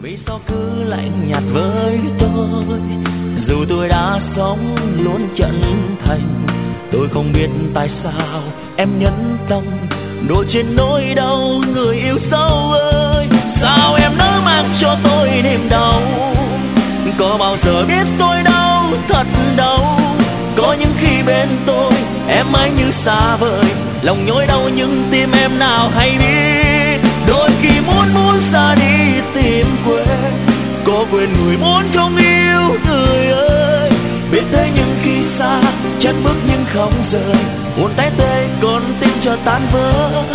Vì sao cứ lạnh nhạt với tôi, dù tôi đã sống luôn chân thành. Tôi không biết tại sao em nhẫn tâm đổ trên nỗi đau người yêu dấu ơi. Sao em nỡ mang cho tôi niềm đau, có bao giờ biết tôi đau thật đau. Có những khi bên tôi em mãi như xa vời, lòng nhói đau nhưng tim em nào hay biết. Đôi khi muốn ra đi tìm quên, có quên người muốn không yêu người ơi. Biết thế nhưng khi xa chân bước nhưng không rời, buồn tay tê còn tim cho tan vỡ.